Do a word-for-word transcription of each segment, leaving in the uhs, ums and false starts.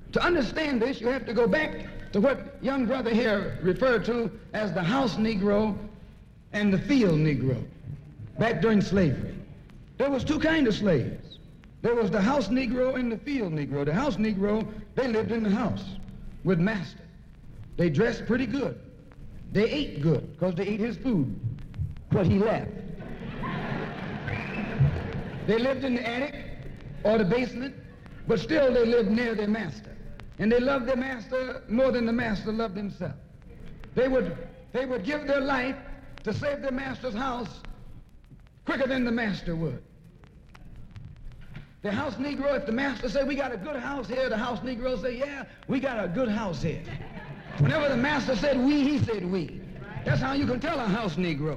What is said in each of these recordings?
To understand this, you have to go back to what young brother here referred to as the house Negro and the field Negro, back during slavery. There was two kinds of slaves. There was the house Negro and the field Negro. The house Negro, they lived in the house with master. They dressed pretty good. They ate good because they ate his food, what he left. They lived in the attic or the basement, but still they lived near their master. And they loved their master more than the master loved himself. They would, they would give their life to save their master's house quicker than the master would. The house Negro, if the master said, we got a good house here, the house Negro say, yeah, we got a good house here. Whenever the master said we, he said we. That's how you can tell a house Negro.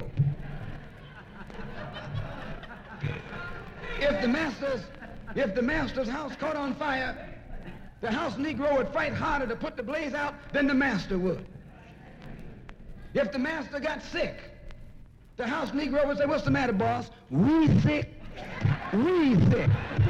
If the master's, if the master's house caught on fire, the house Negro would fight harder to put the blaze out than the master would. If the master got sick, the house Negro would say, what's the matter, boss? We sick, we sick.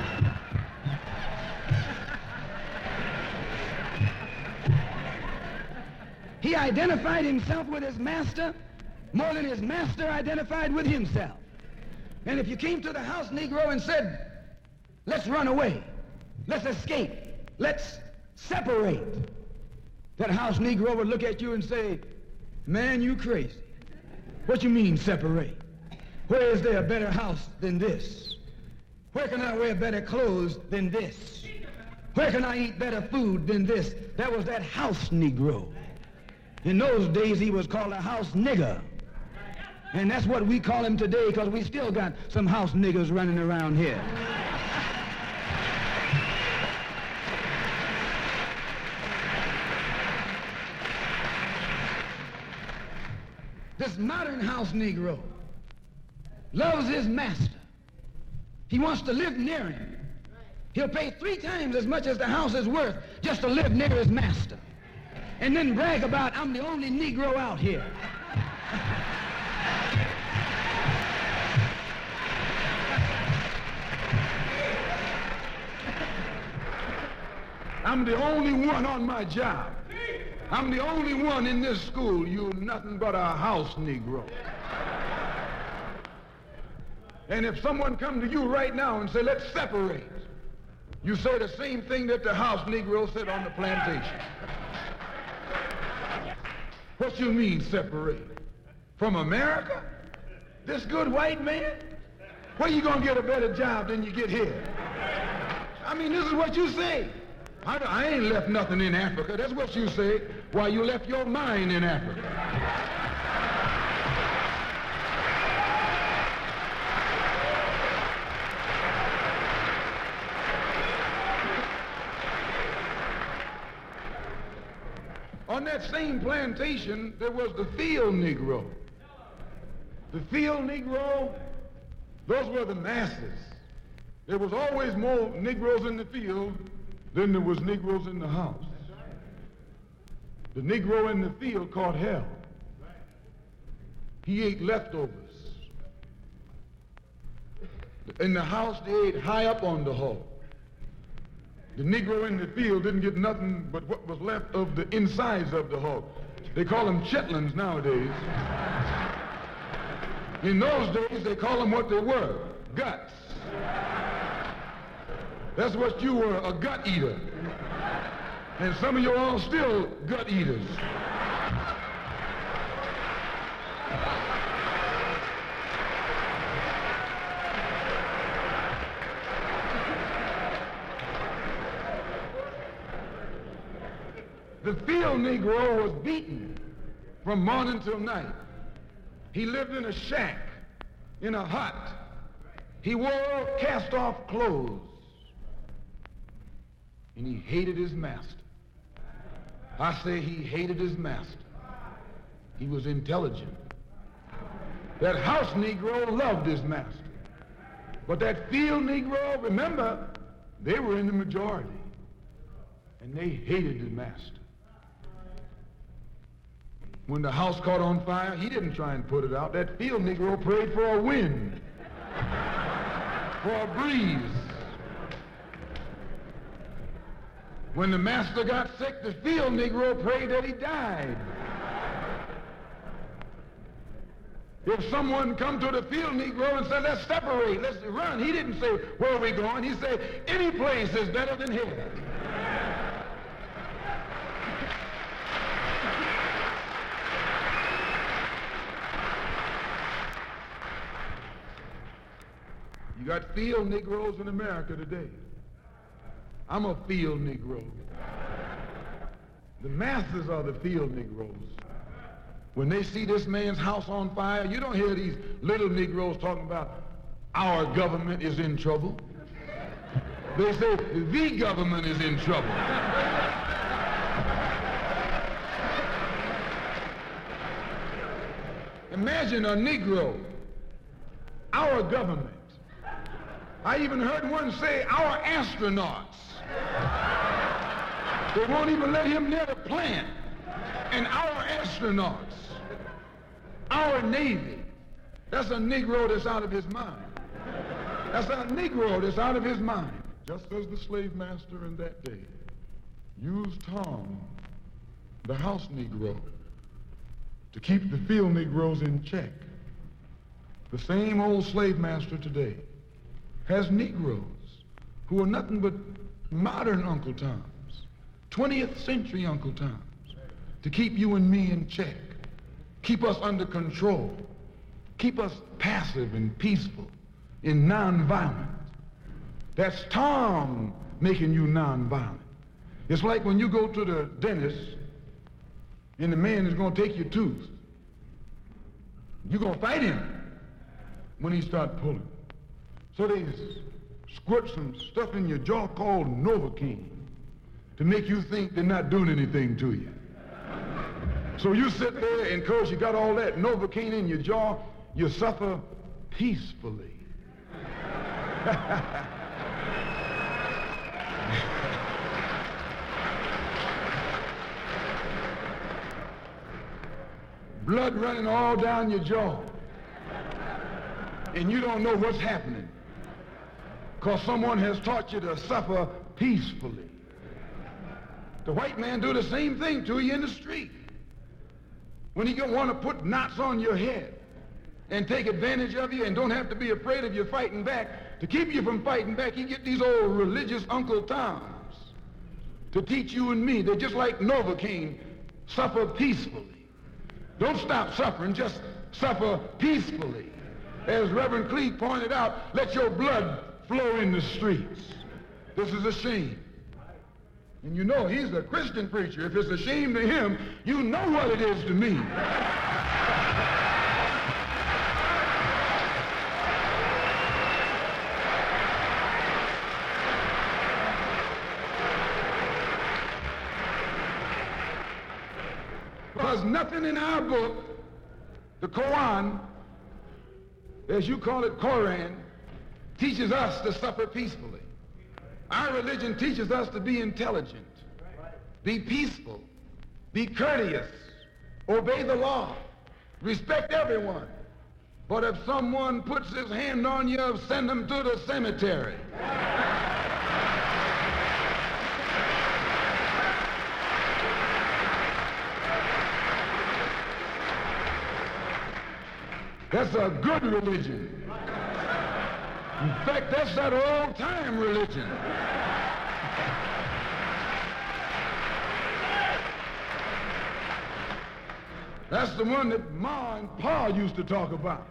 He identified himself with his master more than his master identified with himself. And if you came to the house Negro and said, let's run away, let's escape, let's separate, that house Negro would look at you and say, man, you crazy. What you mean separate? Where is there a better house than this? Where can I wear better clothes than this? Where can I eat better food than this? That was that house Negro. In those days, he was called a house nigger. And that's what we call him today, because we still got some house niggers running around here. This modern house Negro loves his master. He wants to live near him. He'll pay three times as much as the house is worth just to live near his master. And then brag about, I'm the only Negro out here. I'm the only one on my job. I'm the only one in this school. You're nothing but a house Negro. And if someone come to you right now and say, let's separate, you say the same thing that the house Negro said on the plantation. What you mean separate? From America? This good white man? Where you gonna get a better job than you get here? I mean, this is what you say. I, I ain't left nothing in Africa. That's what you say. Why, you left your mind in Africa. On that same plantation, there was the field Negro. The field Negro, those were the masses. There was always more Negroes in the field than there was Negroes in the house. The Negro in the field caught hell. He ate leftovers. In the house, they ate high up on the hog. The Negro in the field didn't get nothing but what was left of the insides of the hog. They call them chitlins nowadays. In those days, they call them what they were, guts. That's what you were, a gut eater. And some of you all still gut eaters. The field Negro was beaten from morning till night. He lived in a shack, in a hut. He wore cast-off clothes. And he hated his master. I say he hated his master. He was intelligent. That house Negro loved his master. But that field Negro, remember, they were in the majority. And they hated the master. When the house caught on fire, he didn't try and put it out. That field Negro prayed for a wind, for a breeze. When the master got sick, the field Negro prayed that he died. If someone come to the field Negro and said, let's separate, let's run, he didn't say, where are we going? He said, any place is better than here. You got field Negroes in America today. I'm a field Negro. The masses are the field Negroes. When they see this man's house on fire, you don't hear these little Negroes talking about our government is in trouble. They say the government is in trouble. Imagine a Negro, our government. I even heard one say, our astronauts. They won't even let him near the plant. And our astronauts, our Navy, that's a Negro that's out of his mind. That's a Negro that's out of his mind. Just as the slave master in that day used Tom, the house Negro, to keep the field Negroes in check, the same old slave master today has Negroes who are nothing but modern Uncle Toms, twentieth century Uncle Toms, to keep you and me in check, keep us under control, keep us passive and peaceful and nonviolent. That's Tom making you nonviolent. It's like when you go to the dentist and the man is going to take your tooth. You're going to fight him when he starts pulling. So they squirt some stuff in your jaw called Novocaine to make you think they're not doing anything to you. So you sit there and because you got all that Novocaine in your jaw, you suffer peacefully. Blood running all down your jaw. And you don't know what's happening because someone has taught you to suffer peacefully. The white man do the same thing to you in the street. When he want to put knots on your head and take advantage of you and don't have to be afraid of you fighting back, to keep you from fighting back, he get these old religious Uncle Toms to teach you and me. They're just like Novocaine, suffer peacefully. Don't stop suffering, just suffer peacefully. As Reverend Cleave pointed out, let your blood flow in the streets. This is a shame. And you know he's a Christian preacher. If it's a shame to him, you know what it is to me. Because nothing in our book, the Quran, as you call it, Koran, teaches us to suffer peacefully. Our religion teaches us to be intelligent, be peaceful, be courteous, obey the law, respect everyone. But if someone puts his hand on you, send them to the cemetery. That's a good religion. In fact, that's that old-time religion. That's the one that Ma and Pa used to talk about.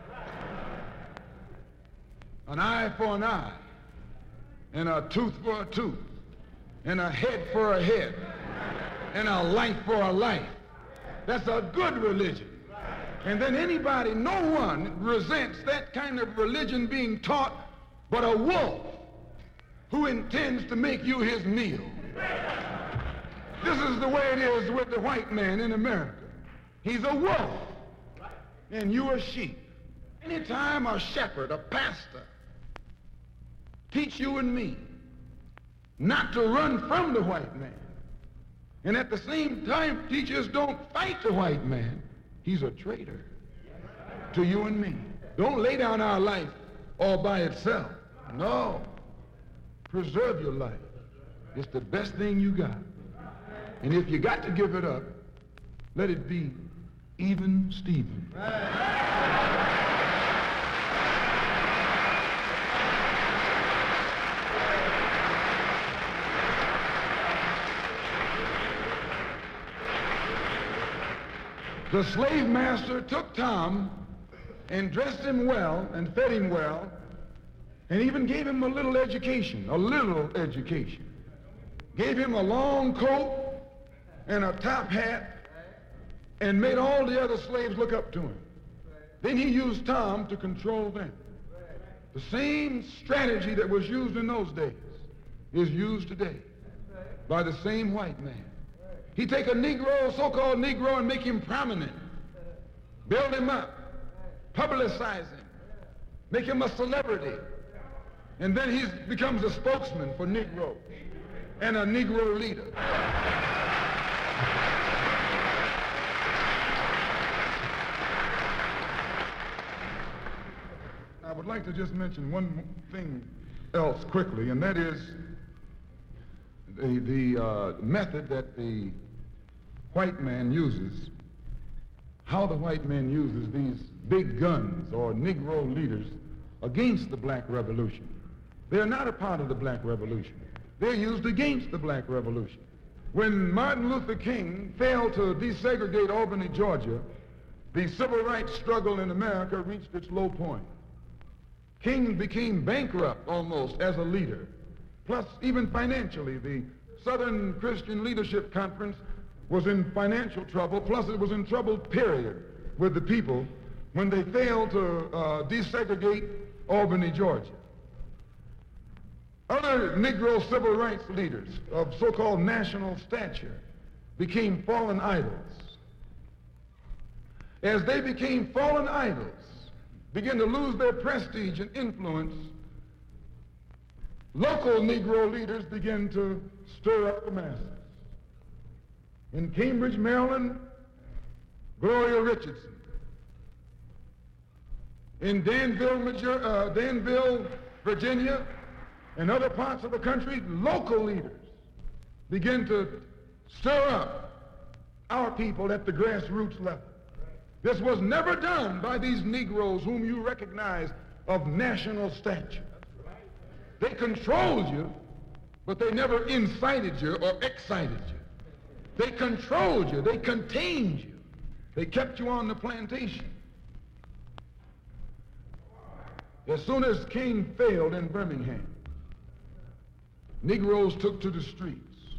An eye for an eye, and a tooth for a tooth, and a head for a head, and a life for a life. That's a good religion. And then anybody, no one resents that kind of religion being taught but a wolf who intends to make you his meal. This is the way it is with the white man in America. He's a wolf, and you are sheep. Anytime a shepherd, a pastor, teach you and me not to run from the white man, and at the same time teach us don't fight the white man, he's a traitor to you and me. Don't lay down our life all by itself. No. Preserve your life. It's the best thing you got. And if you got to give it up, let it be even Stephen. The slave master took Tom and dressed him well and fed him well and even gave him a little education, a little education. Gave him a long coat and a top hat and made all the other slaves look up to him. Then he used Tom to control them. The same strategy that was used in those days is used today by the same white man. He take a Negro, a so-called Negro, and make him prominent, build him up, publicize him, make him a celebrity, and then he becomes a spokesman for Negro and a Negro leader. I would like to just mention one thing else quickly, and that is the, the uh, method that the white man uses, how the white man uses these big guns or Negro leaders against the black revolution. They're not a part of the black revolution. They're used against the black revolution. When Martin Luther King failed to desegregate Albany, Georgia, the civil rights struggle in America reached its low point. King became bankrupt almost as a leader. Plus, even financially, the Southern Christian Leadership Conference was in financial trouble, plus it was in trouble, period, with the people when they failed to uh, desegregate Albany, Georgia. Other Negro civil rights leaders of so-called national stature became fallen idols. As they became fallen idols, began to lose their prestige and influence, local Negro leaders began to stir up the masses. In Cambridge, Maryland, Gloria Richardson. In Danville, uh, Danville, Virginia, and other parts of the country, local leaders begin to stir up our people at the grassroots level. This was never done by these Negroes whom you recognize of national stature. They controlled you, but they never incited you or excited you. They controlled you. They contained you. They kept you on the plantation. As soon as King failed in Birmingham, Negroes took to the streets.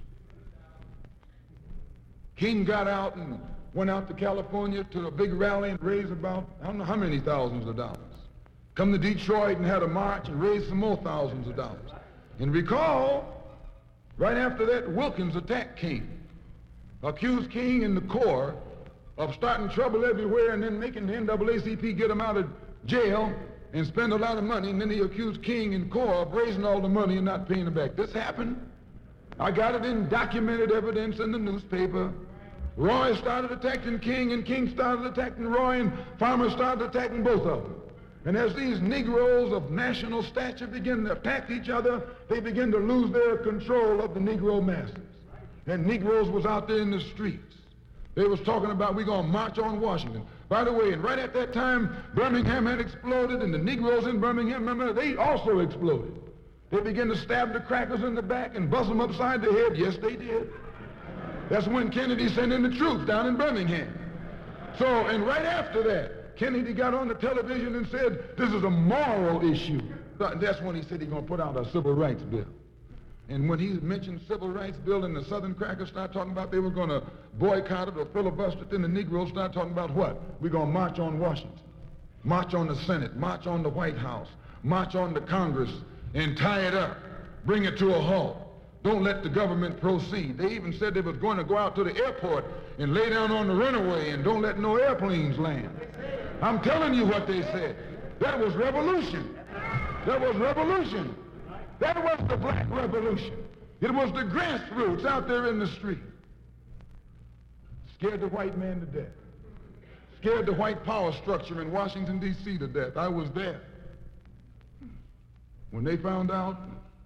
King got out and went out to California to a big rally and raised about, I don't know how many thousands of dollars. Come to Detroit and had a march and raised some more thousands of dollars. And recall, right after that, Wilkins attacked King, accused King and the Corps of starting trouble everywhere and then making the N double A C P get him out of jail and spend a lot of money, and then he accused King and Corps of raising all the money and not paying it back. This happened. I got it in documented evidence in the newspaper. Roy started attacking King, and King started attacking Roy, and farmers started attacking both of them. And as these Negroes of national stature begin to attack each other, they begin to lose their control of the Negro masses. And Negroes was out there in the streets. They was talking about, we're going to march on Washington. By the way, and right at that time, Birmingham had exploded, and the Negroes in Birmingham, remember, they also exploded. They began to stab the crackers in the back and bust them upside the head. Yes, they did. That's when Kennedy sent in the troops down in Birmingham. So, and right after that, Kennedy got on the television and said, this is a moral issue. That's when he said he's going to put out a civil rights bill. And when he mentioned civil rights bill and the Southern crackers start talking about they were going to boycott it or filibuster it, then the Negroes start talking about what? We're going to march on Washington, march on the Senate, march on the White House, march on the Congress, and tie it up, bring it to a halt. Don't let the government proceed. They even said they was going to go out to the airport and lay down on the runway and don't let no airplanes land. I'm telling you what they said. That was revolution. That was revolution. That was the black revolution. It was the grassroots out there in the street. Scared the white man to death. Scared the white power structure in Washington, D C to death. I was there. When they found out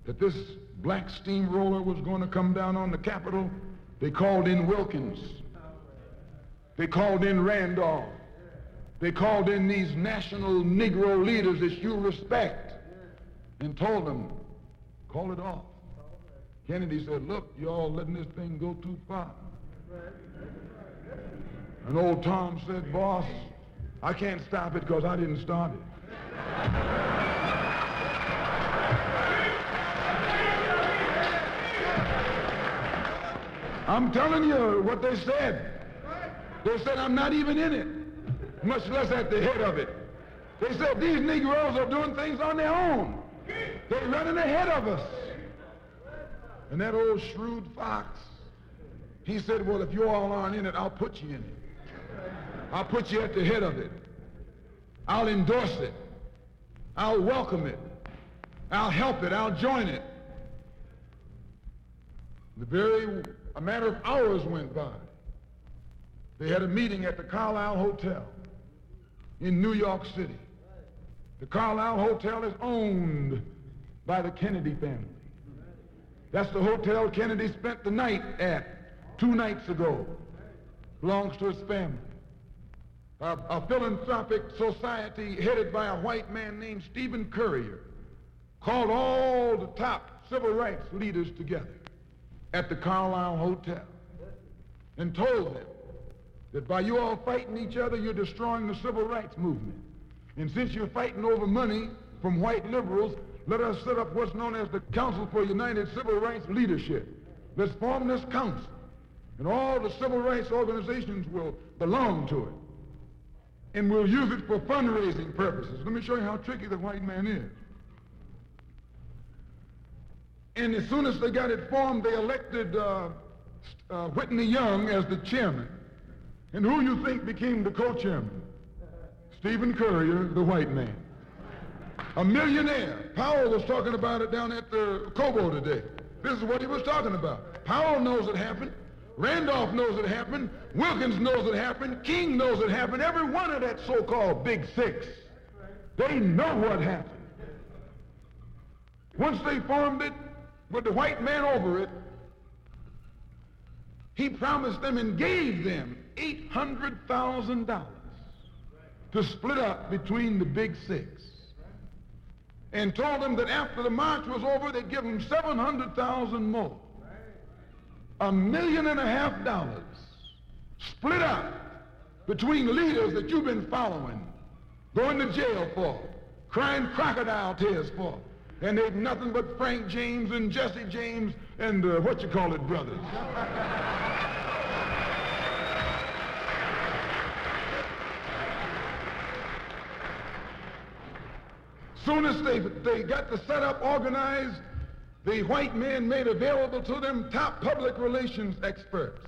that this black steamroller was going to come down on the Capitol, they called in Wilkins. They called in Randolph. They called in these national Negro leaders that you respect and told them, call it off. Kennedy said, look, y'all letting this thing go too far. And old Tom said, boss, I can't stop it because I didn't start it. I'm telling you what they said. They said, I'm not even in it, much less at the head of it. They said, these Negroes are doing things on their own. They're running ahead of us. And that old shrewd fox, he said, well, if you all aren't in it, I'll put you in it. I'll put you at the head of it. I'll endorse it. I'll welcome it. I'll help it. I'll join it. The very, a matter of hours went by. They had a meeting at the Carlisle Hotel in New York City. The Carlisle Hotel is owned by the Kennedy family. That's the hotel Kennedy spent the night at two nights ago. Belongs to his family. A, a philanthropic society headed by a white man named Stephen Currier called all the top civil rights leaders together at the Carlisle Hotel and told them that by you all fighting each other, you're destroying the civil rights movement. And since you're fighting over money from white liberals, let us set up what's known as the Council for United Civil Rights Leadership. Let's form this council, and all the civil rights organizations will belong to it. And we'll use it for fundraising purposes. Let me show you how tricky the white man is. And as soon as they got it formed, they elected uh, uh, Whitney Young as the chairman. And who you think became the co-chairman? Stephen Currier, the white man. A millionaire. Powell was talking about it down at the Cobo today. This is what he was talking about. Powell knows it happened. Randolph knows it happened. Wilkins knows it happened. King knows it happened. Every one of that so-called Big Six. They know what happened. Once they formed it, with the white man over it, he promised them and gave them eight hundred thousand dollars to split up between the Big Six. And told them that after the march was over, they'd give them seven hundred thousand more. A million and a half dollars split up between leaders that you've been following, going to jail for, crying crocodile tears for. And they've nothing but Frank James and Jesse James and uh, what you call it brothers. Soon as they, they got the setup organized, the white men made available to them top public relations experts.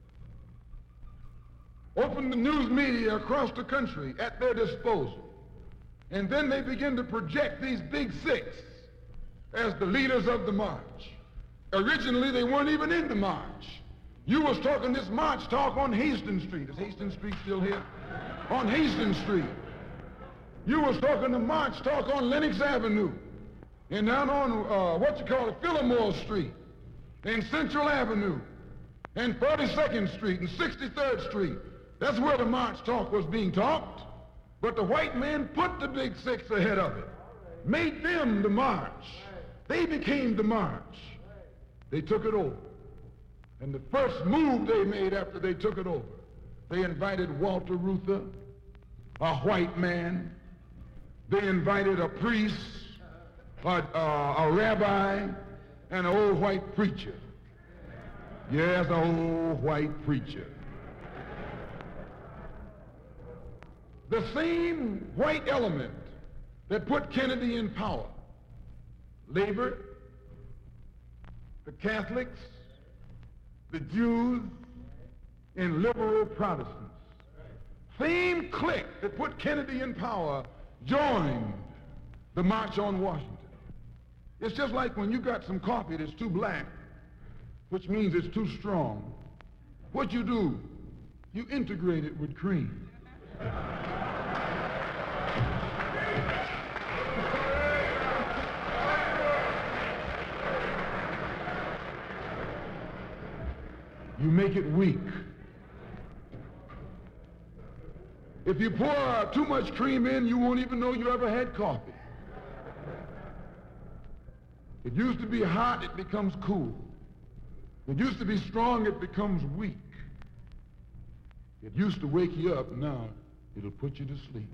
Opened the news media across the country at their disposal. And then they began to project these Big Six as the leaders of the march. Originally, they weren't even in the march. You was talking this march talk on Hastings Street. Is Hastings Street still here? On Hastings Street. You was talking the march talk on Lenox Avenue, and down on, uh, what you call it, Fillmore Street, and Central Avenue, and forty-second Street, and sixty-third Street. That's where the march talk was being talked. But the white man put the Big Six ahead of it, made them the march. They became the march. They took it over. And the first move they made after they took it over, they invited Walter Reuther, a white man. They invited a priest, a, uh, a rabbi, and an old white preacher. Yes, an old white preacher. The same white element that put Kennedy in power, labor, the Catholics, the Jews, and liberal Protestants. Same clique that put Kennedy in power joined the March on Washington. It's just like when you got some coffee that's too black, which means it's too strong. What you do, you integrate it with cream. you make it weak. If you pour uh, too much cream in, you won't even know you ever had coffee. It used to be hot, it becomes cool. It used to be strong, it becomes weak. It used to wake you up, now it'll put you to sleep.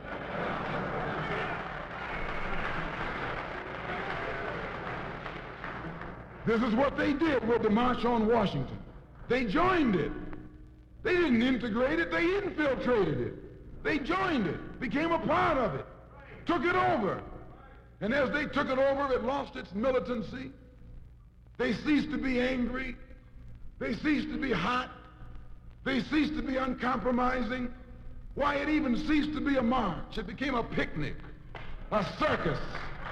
This is what they did with the March on Washington. They joined it. They didn't integrate it, they infiltrated it. They joined it, became a part of it, took it over. And as they took it over, it lost its militancy. They ceased to be angry. They ceased to be hot. They ceased to be uncompromising. Why, it even ceased to be a march. It became a picnic, a circus.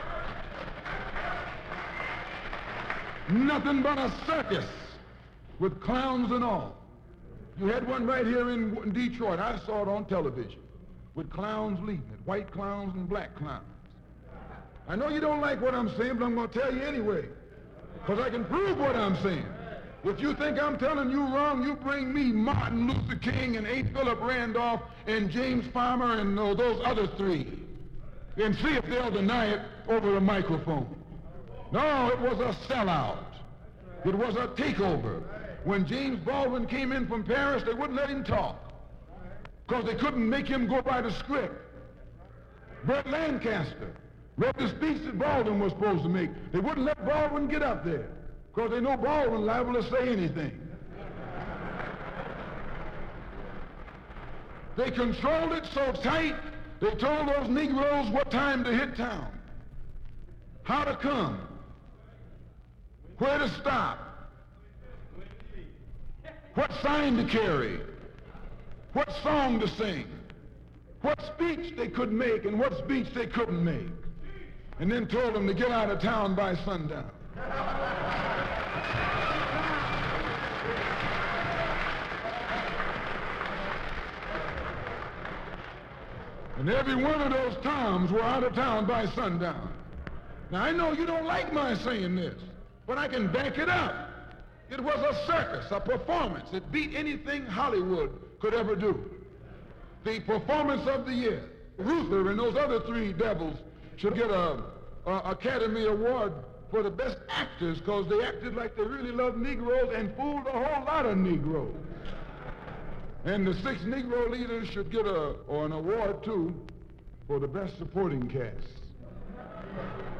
Nothing but a circus with clowns and all. You had one right here in, in Detroit. I saw it on television with clowns leading it, white clowns and black clowns. I know you don't like what I'm saying, but I'm going to tell you anyway, because I can prove what I'm saying. If you think I'm telling you wrong, you bring me Martin Luther King and A. Philip Randolph and James Farmer and uh, those other three, and see if they'll deny it over the microphone. No, it was a sellout. It was a takeover. When James Baldwin came in from Paris, they wouldn't let him talk because they couldn't make him go by the script. Burt Lancaster read the speech that Baldwin was supposed to make. They wouldn't let Baldwin get up there because they know Baldwin liable to say anything. They controlled it so tight, they told those Negroes what time to hit town, how to come, where to stop, what sign to carry, what song to sing, what speech they could make and what speech they couldn't make, and then told them to get out of town by sundown. And every one of those Toms were out of town by sundown. Now, I know you don't like my saying this, but I can back it up. It was a circus, a performance. It beat anything Hollywood could ever do. The performance of the year. Ruther and those other three devils should get a, a Academy Award for the best actors because they acted like they really loved Negroes and fooled a whole lot of Negroes. And the six Negro leaders should get a, or an award too for the best supporting cast.